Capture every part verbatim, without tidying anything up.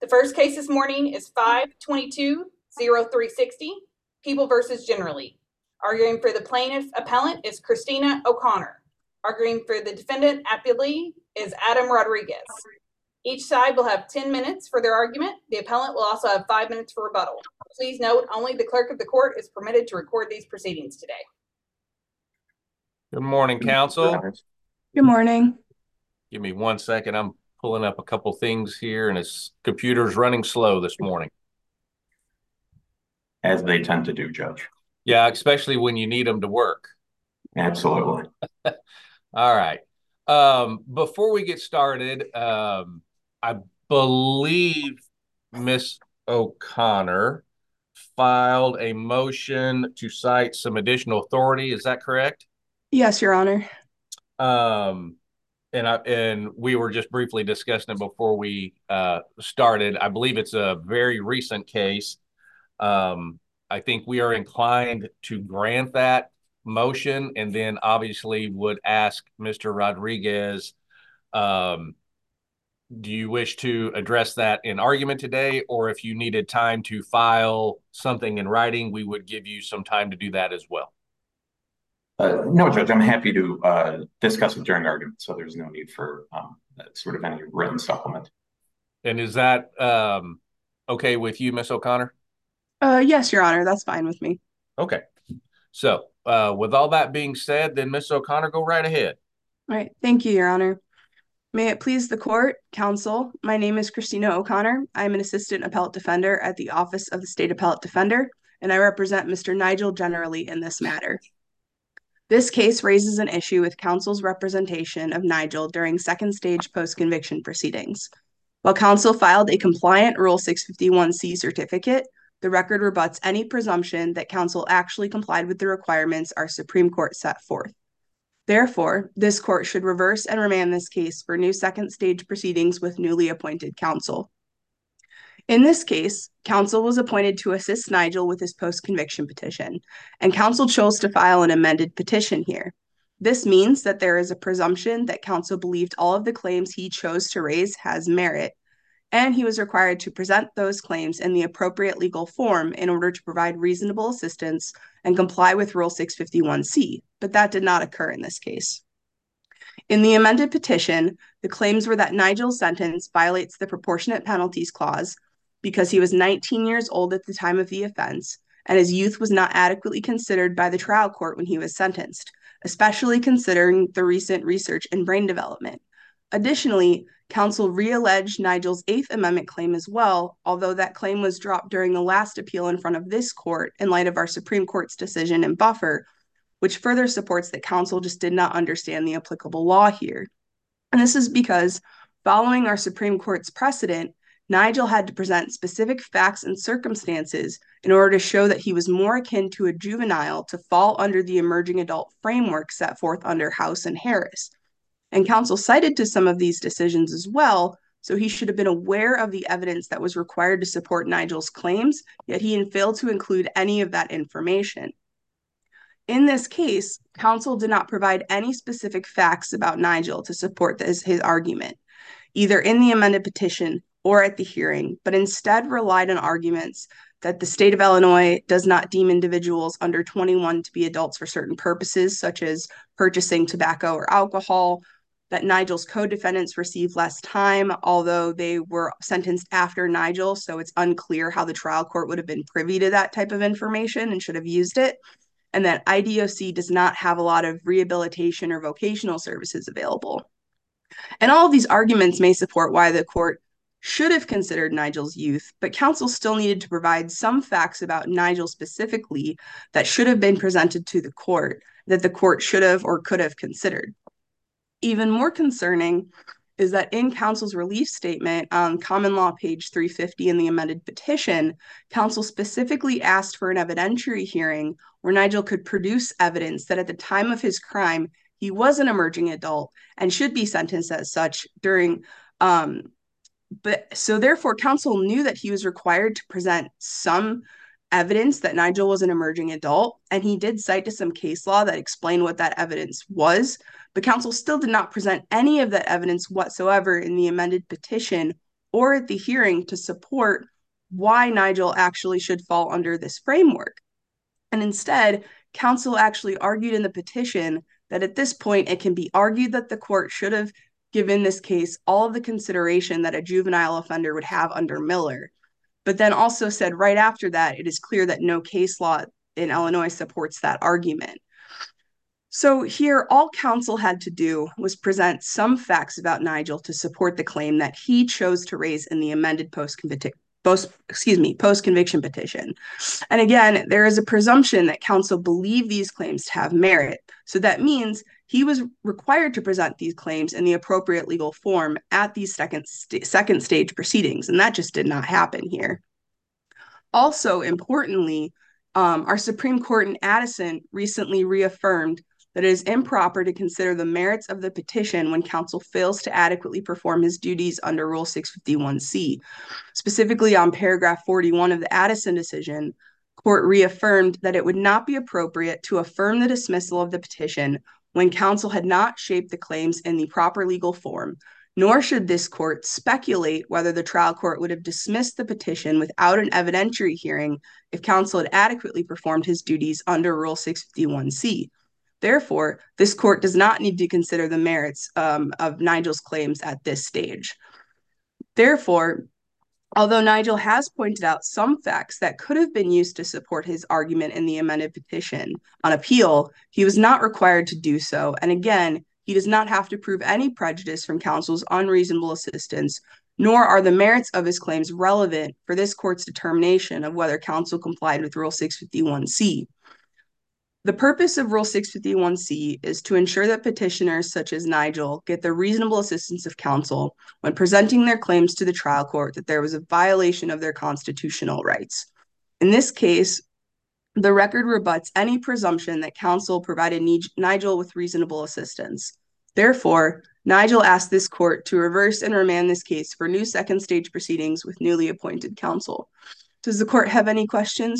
The first case this morning is five twenty-two oh three sixty, People versus Generally. Arguing for the plaintiff appellant is Christina O'Connor. Arguing for the defendant appellee is Adam Rodriguez. Each side will have ten minutes for their argument. The appellant will also have five minutes for rebuttal. Please note, only the clerk of the court is permitted to record these proceedings today. Good morning, counsel. Good morning. Give me one second. I'm pulling up a couple things here, and his computer's running slow this morning. As they tend to do, Judge. Yeah, especially when you need them to work. Absolutely. All right. Um, before we get started, um, I believe Miss O'Connor filed a motion to cite some additional authority. Is that correct? Yes, Your Honor. Um, and I and we were just briefly discussing it before we uh, started. I believe it's a very recent case. Um, I think we are inclined to grant that motion, and then obviously would ask Mister Rodriguez, um, do you wish to address that in argument today, or if you needed time to file something in writing, we would give you some time to do that as well. Uh, no, Judge, I'm happy to uh, discuss it during argument, so there's no need for um, sort of any written supplement. And is that um, okay with you, Miss O'Connor? Uh, yes, Your Honor, that's fine with me. Okay. So uh, with all that being said, then Miss O'Connor, go right ahead. All right. Thank you, Your Honor. May it please the court, counsel, my name is Christina O'Connor. I'm an assistant appellate defender at the Office of the State Appellate Defender, and I represent Mister Nigel Generally in this matter. This case raises an issue with counsel's representation of Nigel during second stage post-conviction proceedings. While counsel filed a compliant Rule six fifty-one C certificate, the record rebuts any presumption that counsel actually complied with the requirements our Supreme Court set forth. Therefore, this court should reverse and remand this case for new second stage proceedings with newly appointed counsel. In this case, counsel was appointed to assist Nigel with his post-conviction petition, and counsel chose to file an amended petition here. This means that there is a presumption that counsel believed all of the claims he chose to raise has merit, and he was required to present those claims in the appropriate legal form in order to provide reasonable assistance and comply with Rule six fifty-one C, but that did not occur in this case. In the amended petition, the claims were that Nigel's sentence violates the Proportionate Penalties Clause because he was nineteen years old at the time of the offense, and his youth was not adequately considered by the trial court when he was sentenced, especially considering the recent research in brain development. Additionally, counsel realleged Nigel's Eighth Amendment claim as well, although that claim was dropped during the last appeal in front of this court in light of our Supreme Court's decision in Buffer, which further supports that counsel just did not understand the applicable law here. And this is because, following our Supreme Court's precedent, Nigel had to present specific facts and circumstances in order to show that he was more akin to a juvenile to fall under the emerging adult framework set forth under House and Harris. And counsel cited to some of these decisions as well, so he should have been aware of the evidence that was required to support Nigel's claims, yet he failed to include any of that information. In this case, counsel did not provide any specific facts about Nigel to support this, his argument, either in the amended petition or at the hearing, but instead relied on arguments that the state of Illinois does not deem individuals under twenty-one to be adults for certain purposes, such as purchasing tobacco or alcohol, that Nigel's co-defendants receive less time, although they were sentenced after Nigel, so it's unclear how the trial court would have been privy to that type of information and should have used it, and that I D O C does not have a lot of rehabilitation or vocational services available. And all of these arguments may support why the court should have considered Nigel's youth, but counsel still needed to provide some facts about Nigel specifically that should have been presented to the court, that the court should have or could have considered. Even more concerning is that in counsel's relief statement on common law page three fifty in the amended petition, counsel specifically asked for an evidentiary hearing where Nigel could produce evidence that at the time of his crime, he was an emerging adult and should be sentenced as such during, um, but so therefore counsel knew that he was required to present some evidence that Nigel was an emerging adult, and he did cite to some case law that explained what that evidence was, but counsel still did not present any of that evidence whatsoever in the amended petition or at the hearing to support why Nigel actually should fall under this framework. And instead, counsel actually argued in the petition that at this point, it can be argued that the court should have given this case all of the consideration that a juvenile offender would have under Miller, but then also said right after that, it is clear that no case law in Illinois supports that argument. So here, all counsel had to do was present some facts about Nigel to support the claim that he chose to raise in the amended post-conviction post, excuse me, post-conviction petition. And again, there is a presumption that counsel believed these claims to have merit. So that means he was required to present these claims in the appropriate legal form at these second, st- second stage proceedings, and that just did not happen here. Also, importantly, um, our Supreme Court in Addison recently reaffirmed that it is improper to consider the merits of the petition when counsel fails to adequately perform his duties under Rule six fifty-one C. Specifically on paragraph forty-one of the Addison decision, court reaffirmed that it would not be appropriate to affirm the dismissal of the petition when counsel had not shaped the claims in the proper legal form, nor should this court speculate whether the trial court would have dismissed the petition without an evidentiary hearing if counsel had adequately performed his duties under Rule six fifty-one C. Therefore, this court does not need to consider the merits um, of Nigel's claims at this stage. Therefore, although Nigel has pointed out some facts that could have been used to support his argument in the amended petition on appeal, he was not required to do so. And again, he does not have to prove any prejudice from counsel's unreasonable assistance, nor are the merits of his claims relevant for this court's determination of whether counsel complied with Rule six fifty-one C. The purpose of Rule six fifty-one C is to ensure that petitioners such as Nigel get the reasonable assistance of counsel when presenting their claims to the trial court that there was a violation of their constitutional rights. In this case, the record rebuts any presumption that counsel provided Nigel with reasonable assistance. Therefore, Nigel asked this court to reverse and remand this case for new second stage proceedings with newly appointed counsel. Does the court have any questions?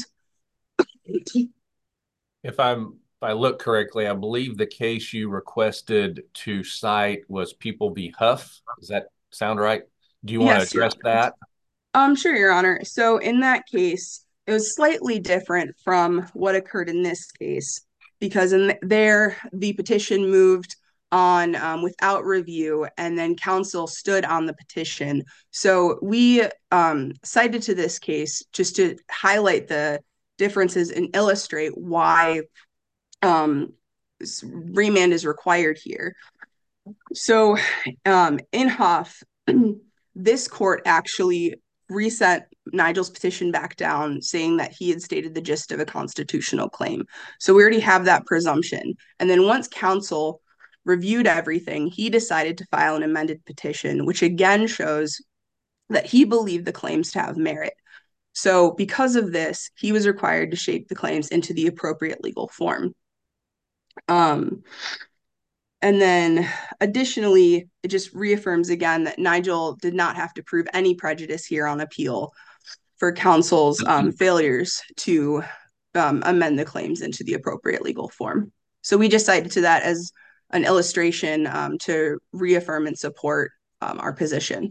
If I'm, if I look correctly, I believe the case you requested to cite was People v. Huff. Does that sound right? Do you want yes, to address that? Um, sure, Your Honor. So in that case, it was slightly different from what occurred in this case, because in there, the petition moved on um, without review, and then counsel stood on the petition. So we um, cited to this case just to highlight the differences and illustrate why um, remand is required here. So um, in Huff, this court actually resent Nigel's petition back down, saying that he had stated the gist of a constitutional claim. So we already have that presumption. And then once counsel reviewed everything, he decided to file an amended petition, which again shows that he believed the claims to have merit. So because of this, he was required to shape the claims into the appropriate legal form. Um, and then additionally, it just reaffirms again that Nigel did not have to prove any prejudice here on appeal for counsel's um, failures to um, amend the claims into the appropriate legal form. So we just cited to that as an illustration um, to reaffirm and support um, our position.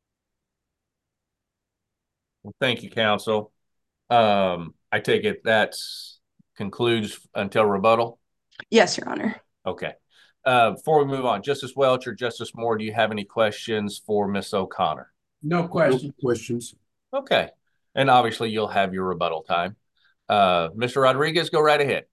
Well, thank you, counsel. Um, I take it that concludes until rebuttal? Yes, Your Honor. Okay. Uh, before we move on, Justice Welch or Justice Moore, do you have any questions for Miz O'Connor? No questions. No questions. Okay. And obviously you'll have your rebuttal time. Uh, Mister Rodriguez, go right ahead.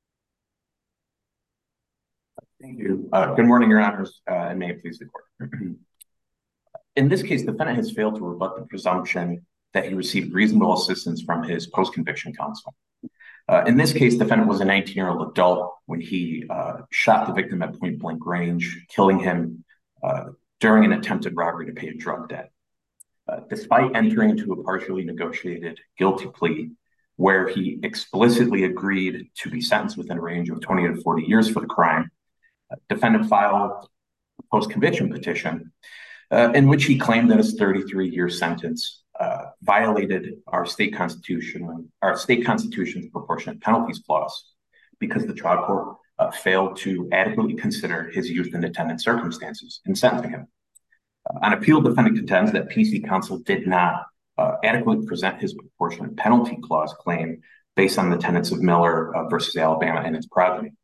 Thank you. Uh, good morning, Your Honors, uh, and may it please the court. In this case, the defendant has failed to rebut the presumption that he received reasonable assistance from his post-conviction counsel. Uh, in this case, the defendant was a nineteen-year-old adult when he uh, shot the victim at point-blank range, killing him uh, during an attempted robbery to pay a drug debt. Uh, despite entering into a partially negotiated guilty plea where he explicitly agreed to be sentenced within a range of twenty to forty years for the crime, uh, defendant filed a post-conviction petition uh, in which he claimed that his thirty-three year sentence Uh, violated our state constitution, our state constitution's proportionate penalties clause, because the trial court uh, failed to adequately consider his youth and attendant circumstances in sentencing him. Uh, on appeal, defendant contends that P C counsel did not uh, adequately present his proportionate penalty clause claim based on the tenets of Miller uh, versus Alabama and its progeny.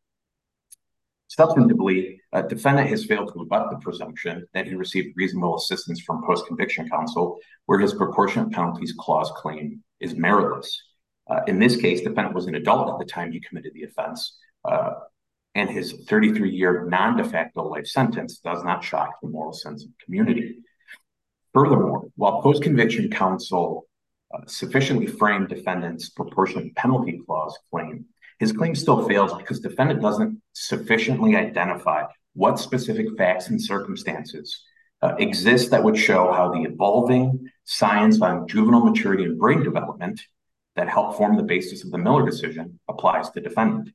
Substantively, a defendant has failed to rebut the presumption that he received reasonable assistance from post-conviction counsel where his proportionate penalties clause claim is meritless. Uh, in this case, defendant was an adult at the time he committed the offense, uh, and his thirty-three year non-de facto life sentence does not shock the moral sense of community. Furthermore, while post-conviction counsel uh, sufficiently framed defendant's proportionate penalty clause claim, his claim still fails because defendant doesn't sufficiently identify what specific facts and circumstances uh, exist that would show how the evolving science on juvenile maturity and brain development that helped form the basis of the Miller decision applies to defendant.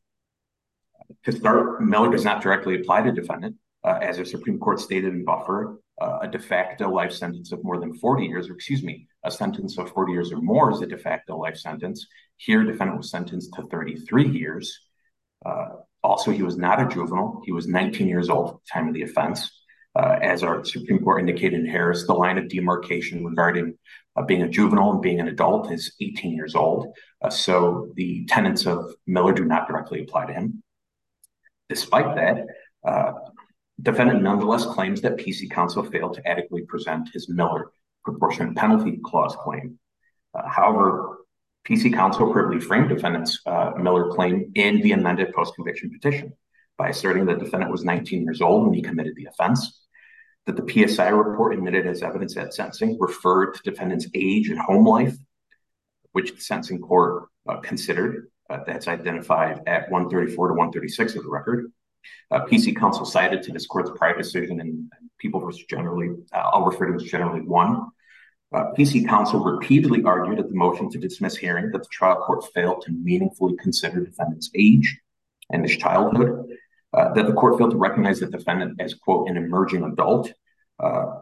To start, Miller does not directly apply to defendant. Uh, as the Supreme Court stated in Buffer, uh, a de facto life sentence of more than forty years, or excuse me, a sentence of forty years or more is a de facto life sentence. Here, defendant was sentenced to thirty-three years. Uh, also, he was not a juvenile. He was nineteen years old at the time of the offense. Uh, as our Supreme Court indicated in Harris, the line of demarcation regarding uh, being a juvenile and being an adult is eighteen years old. Uh, so the tenets of Miller do not directly apply to him. Despite that, uh, defendant nonetheless claims that P C counsel failed to adequately present his Miller proportionate penalty clause claim. Uh, however, P C counsel appropriately framed defendant's uh, Miller claim in the amended post-conviction petition by asserting that defendant was nineteen years old when he committed the offense, that the P S I report admitted as evidence at sentencing referred to defendant's age and home life, which the sentencing court uh, considered. Uh, that's identified at one thirty-four to one thirty-six of the record. Uh, P C counsel cited to this court's prior decision in People versus Generally, uh, I'll refer to as Generally one. Uh, P C counsel repeatedly argued at the motion to dismiss hearing that the trial court failed to meaningfully consider defendant's age and his childhood, uh, that the court failed to recognize the defendant as, quote, an emerging adult, uh,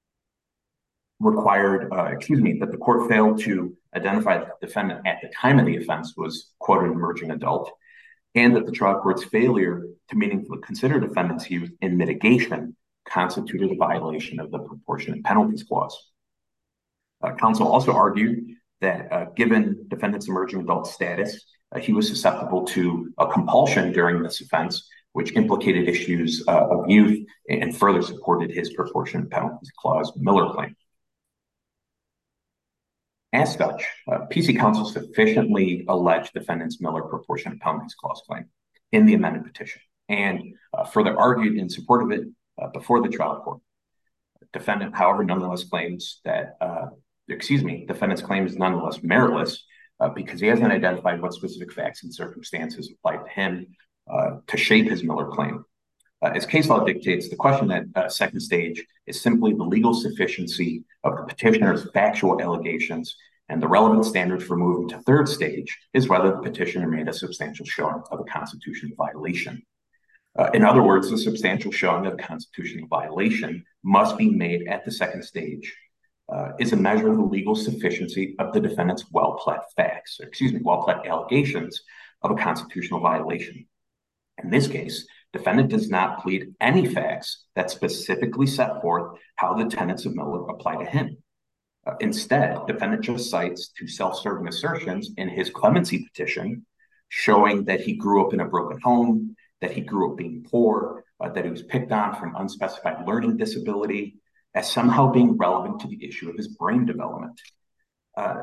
required, uh, excuse me, that the court failed to identify that the defendant at the time of the offense was, quote, an emerging adult, and that the trial court's failure to meaningfully consider defendant's youth in mitigation constituted a violation of the proportionate penalties clause. Uh, counsel also argued that uh, given defendant's emerging adult status, uh, he was susceptible to a compulsion during this offense, which implicated issues uh, of youth and further supported his proportionate penalties clause Miller claim. As such, uh, P C counsel sufficiently alleged defendant's Miller proportionate penalties clause claim in the amended petition and uh, further argued in support of it uh, before the trial court. Defendant, however, nonetheless claims that, uh, excuse me, defendant's claim is nonetheless meritless uh, because he hasn't identified what specific facts and circumstances applied to him uh, to shape his Miller claim. Uh, as case law dictates, the question at uh, second stage is simply the legal sufficiency of the petitioner's factual allegations, and the relevant standard for moving to third stage is whether the petitioner made a substantial showing of a constitutional violation. Uh, in other words, the substantial showing of a constitutional violation must be made at the second stage uh, is a measure of the legal sufficiency of the defendant's well-pled facts, or excuse me, well-pled allegations of a constitutional violation. In this case, defendant does not plead any facts that specifically set forth how the tenets of Miller apply to him. Uh, instead, defendant just cites two self-serving assertions in his clemency petition, showing that he grew up in a broken home, that he grew up being poor, uh, that he was picked on for an unspecified learning disability, as somehow being relevant to the issue of his brain development. Uh,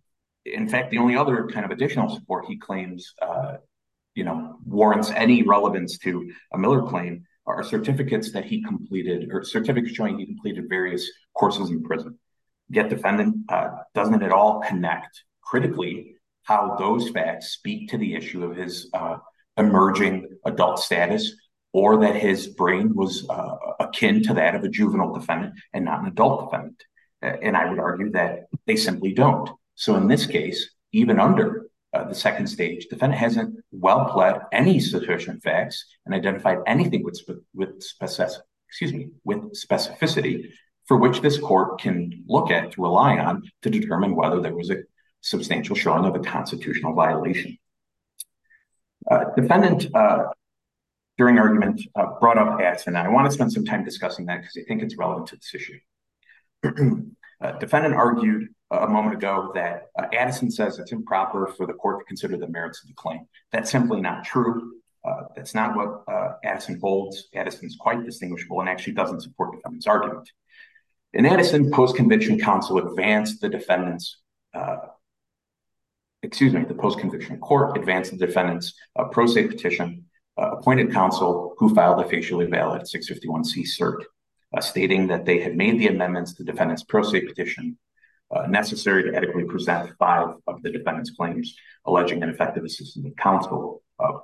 in fact, the only other kind of additional support he claims uh, you know, warrants any relevance to a Miller claim are certificates that he completed, or certificates showing he completed various courses in prison. Yet defendant uh, doesn't at all connect critically how those facts speak to the issue of his uh, emerging adult status, or that his brain was uh, akin to that of a juvenile defendant and not an adult defendant. And I would argue that they simply don't. So in this case, even under Uh, the second stage, defendant hasn't well pled any sufficient facts and identified anything with spe- with specific, excuse me, with specificity for which this court can look at to rely on to determine whether there was a substantial showing of a constitutional violation. Uh, defendant, uh, during argument, uh, brought up Batson, and I want to spend some time discussing that because I think it's relevant to this issue. uh, defendant argued a moment ago that uh, Addison says it's improper for the court to consider the merits of the claim. That's simply not true. Uh, that's not what uh, Addison holds. Addison's quite distinguishable and actually doesn't support defendant's argument. In Addison, post-conviction counsel advanced the defendant's, uh, excuse me, the post-conviction court advanced the defendant's uh, pro se petition, uh, appointed counsel who filed a facially valid six fifty-one C cert, uh, stating that they had made the amendments to the defendant's pro se petition uh, necessary to adequately present five of the defendant's claims alleging ineffective assistance of counsel. Uh,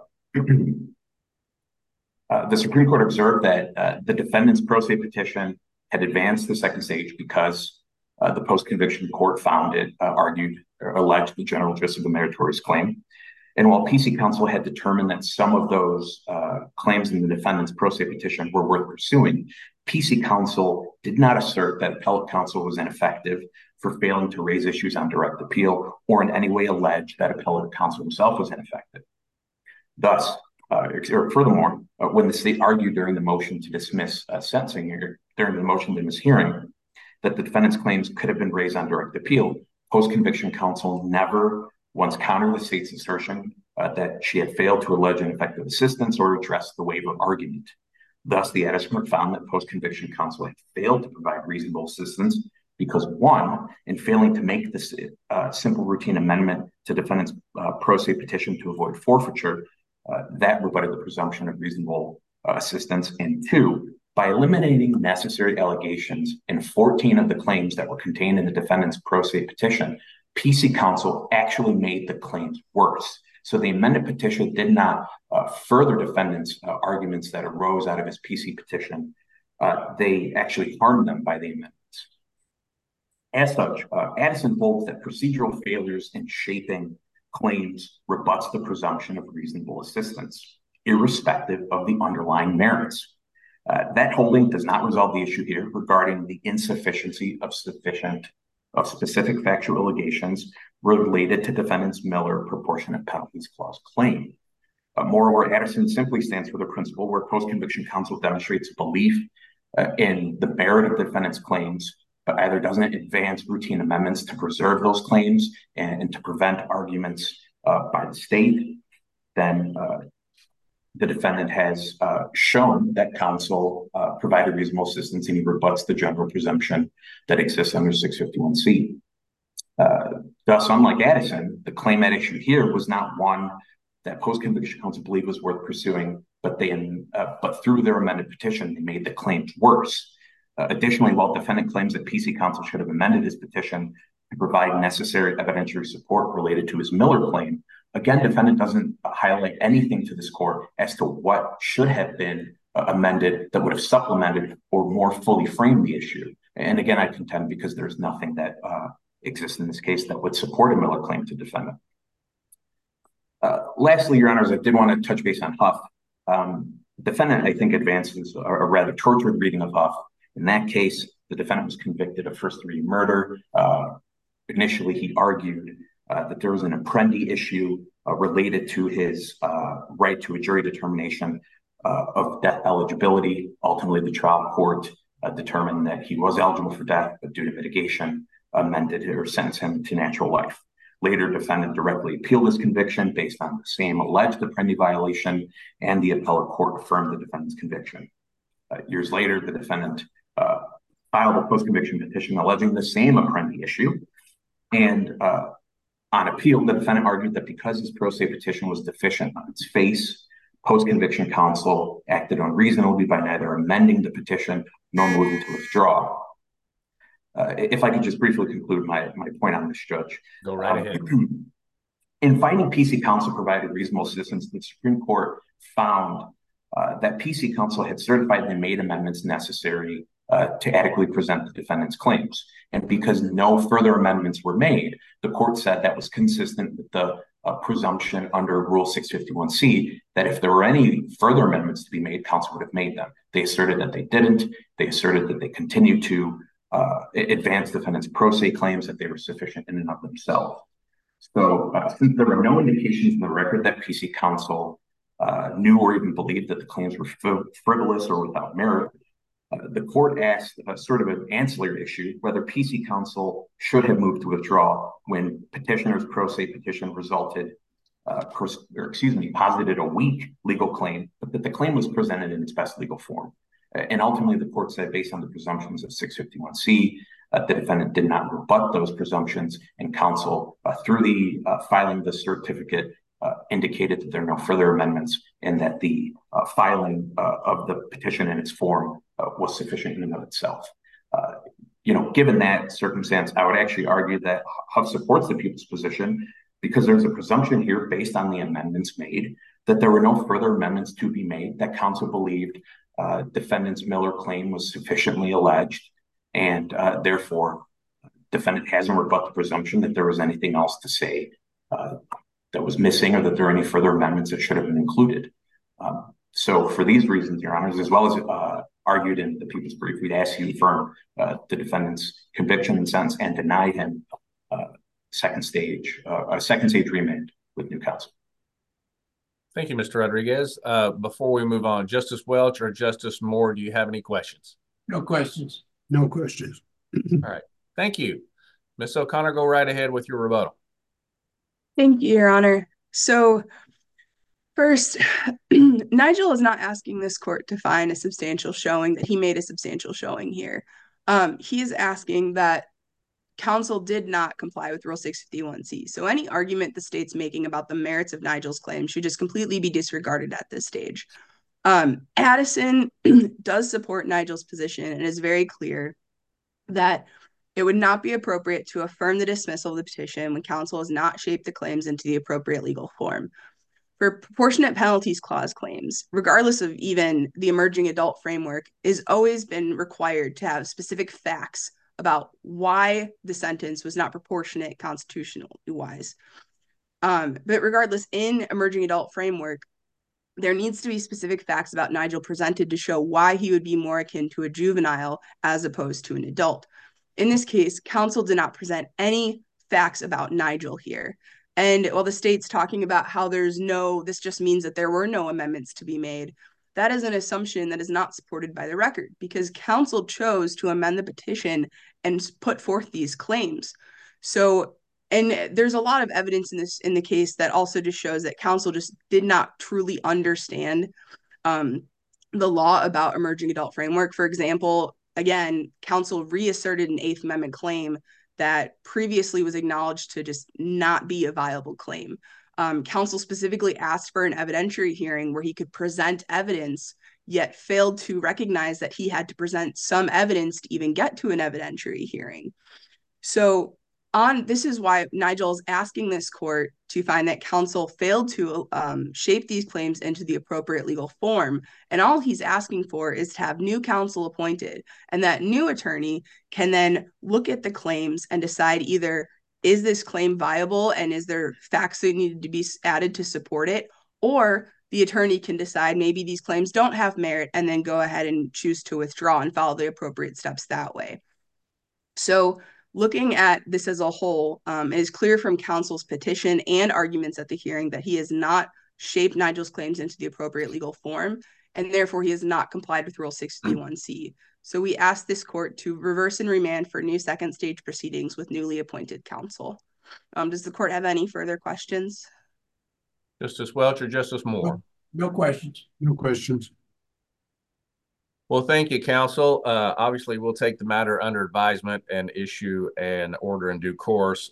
uh, the Supreme Court observed that uh, the defendant's pro se petition had advanced the second stage because uh, the post-conviction court found it, uh, argued, or alleged the general gist of the meritorious claim. And while P C counsel had determined that some of those uh, claims in the defendant's pro se petition were worth pursuing, P C counsel did not assert that appellate counsel was ineffective for failing to raise issues on direct appeal or in any way allege that appellate counsel himself was ineffective. Thus, uh, or furthermore, uh, when the state argued during the motion to dismiss uh, sentencing here, during the motion to dismiss hearing, that the defendant's claims could have been raised on direct appeal, post-conviction counsel never once countered the state's assertion uh, that she had failed to allege ineffective assistance or address the waiver argument. Thus, the Addison court found that post-conviction counsel had failed to provide reasonable assistance because, one, in failing to make this uh, simple routine amendment to defendant's uh, pro se petition to avoid forfeiture, uh, that rebutted the presumption of reasonable uh, assistance, and two, by eliminating necessary allegations in fourteen of the claims that were contained in the defendant's pro se petition, P C counsel actually made the claims worse. So the amended petition did not uh, further defendant's uh, arguments that arose out of his P C petition. Uh, they actually harmed them by the amendments. As such, uh, Addison holds that procedural failures in shaping claims rebuts the presumption of reasonable assistance, irrespective of the underlying merits. Uh, that holding does not resolve the issue here regarding the insufficiency of sufficient of specific factual allegations related to defendant's Miller proportionate penalties clause claim. Uh, moreover, Addison simply stands for the principle where post-conviction counsel demonstrates belief uh, in the merit of defendant's claims, but either doesn't advance routine amendments to preserve those claims and, and to prevent arguments uh, by the state, then uh, the defendant has uh, shown that counsel uh, provided reasonable assistance and he rebuts the general presumption that exists under six fifty-one C. Uh, thus, unlike Addison, the claim at issue here was not one that post-conviction counsel believed was worth pursuing, but they, uh, but through their amended petition, they made the claims worse. Uh, additionally, while defendant claims that P C counsel should have amended his petition to provide necessary evidentiary support related to his Miller claim, again, defendant doesn't highlight anything to this court as to what should have been uh, amended that would have supplemented or more fully framed the issue. And again, I contend because there's nothing that uh, exists in this case that would support a Miller claim to defendant. Uh, lastly, Your Honors, I did want to touch base on Huff. Um, defendant, I think, advances a, a rather tortured reading of Huff. In that case, the defendant was convicted of first-degree murder. Uh, initially, he argued uh, that there was an Apprendi issue uh, related to his uh, right to a jury determination uh, of death eligibility. Ultimately, the trial court uh, determined that he was eligible for death, but due to mitigation, amended or sentenced him to natural life. Later, defendant directly appealed his conviction based on the same alleged Apprendi violation, and the appellate court affirmed the defendant's conviction. Uh, years later, the defendant uh, filed a post-conviction petition alleging the same Apprendi issue, and uh, on appeal, the defendant argued that because his pro se petition was deficient on its face, post-conviction counsel acted unreasonably by neither amending the petition nor moving to withdraw. Uh, if I could just briefly conclude my, my point on this, Judge. Go right um, ahead. In finding P C counsel provided reasonable assistance, the Supreme Court found uh, that P C counsel had certified and made amendments necessary uh, to adequately present the defendant's claims. And because no further amendments were made, the court said that was consistent with the uh, presumption under Rule six fifty-one C that if there were any further amendments to be made, counsel would have made them. They asserted that they didn't. They asserted that they continued to Uh, advance defendants' pro se claims that they were sufficient in and of themselves. So uh, since there were no indications in the record that P C counsel uh, knew or even believed that the claims were frivolous or without merit, Uh, the court asked uh, sort of an ancillary issue whether P C counsel should have moved to withdraw when petitioner's pro se petition resulted, uh, pers- or excuse me, posited a weak legal claim, but that the claim was presented in its best legal form. Uh, and ultimately, the court said, based on the presumptions of six fifty-one C, uh, the defendant did not rebut those presumptions, and counsel, uh, through the uh, filing of the certificate, Uh, indicated that there are no further amendments and that the uh, filing uh, of the petition in its form uh, was sufficient in and of itself. Uh, you know, given that circumstance, I would actually argue that H U V supports the people's position because there's a presumption here based on the amendments made that there were no further amendments to be made, that counsel believed uh, defendant's Miller claim was sufficiently alleged, and uh, therefore defendant hasn't rebut the presumption that there was anything else to say uh, that was missing or that there are any further amendments that should have been included. Um, so for these reasons, Your Honors, as well as uh, argued in the people's brief, we'd ask you to affirm uh, the defendant's conviction and sentence and deny him uh, second stage, uh, a second stage remand with new counsel. Thank you, Mister Rodriguez. Uh, before we move on, Justice Welch or Justice Moore, do you have any questions? No questions. No questions. All right. Thank you. Miz O'Connor, go right ahead with your rebuttal. Thank you, Your Honor. So first, Nigel is not asking this court to find a substantial showing that he made a substantial showing here. Um, he is asking that counsel did not comply with Rule six fifty-one C. So any argument the state's making about the merits of Nigel's claim should just completely be disregarded at this stage. Um, Addison does support Nigel's position and is very clear that it would not be appropriate to affirm the dismissal of the petition when counsel has not shaped the claims into the appropriate legal form. For proportionate penalties clause claims, regardless of even the emerging adult framework, is always been required to have specific facts about why the sentence was not proportionate constitutional-wise. Um, but regardless, in emerging adult framework, there needs to be specific facts about Nigel presented to show why he would be more akin to a juvenile as opposed to an adult. In this case, counsel did not present any facts about Nigel here. And while the state's talking about how there's no, this just means that there were no amendments to be made, that is an assumption that is not supported by the record because counsel chose to amend the petition and put forth these claims. So, and there's a lot of evidence in this, in the case that also just shows that counsel just did not truly understand um, the law about emerging adult framework. For example, again, counsel reasserted an Eighth Amendment claim that previously was acknowledged to just not be a viable claim. Um, counsel specifically asked for an evidentiary hearing where he could present evidence, yet failed to recognize that he had to present some evidence to even get to an evidentiary hearing. So on this is why Nigel is asking this court to find that counsel failed to um, shape these claims into the appropriate legal form. And all he's asking for is to have new counsel appointed. And that new attorney can then look at the claims and decide either, is this claim viable and is there facts that needed to be added to support it? Or the attorney can decide maybe these claims don't have merit and then go ahead and choose to withdraw and follow the appropriate steps that way. So looking at this as a whole, um, it is clear from counsel's petition and arguments at the hearing that he has not shaped Nigel's claims into the appropriate legal form, and therefore he has not complied with Rule six fifty-one C. So we ask this court to reverse and remand for new second stage proceedings with newly appointed counsel. Um, does the court have any further questions? Justice Welch or Justice Moore? No questions. No questions. Well, thank you, counsel. Uh, obviously, we'll take the matter under advisement and issue an order in due course.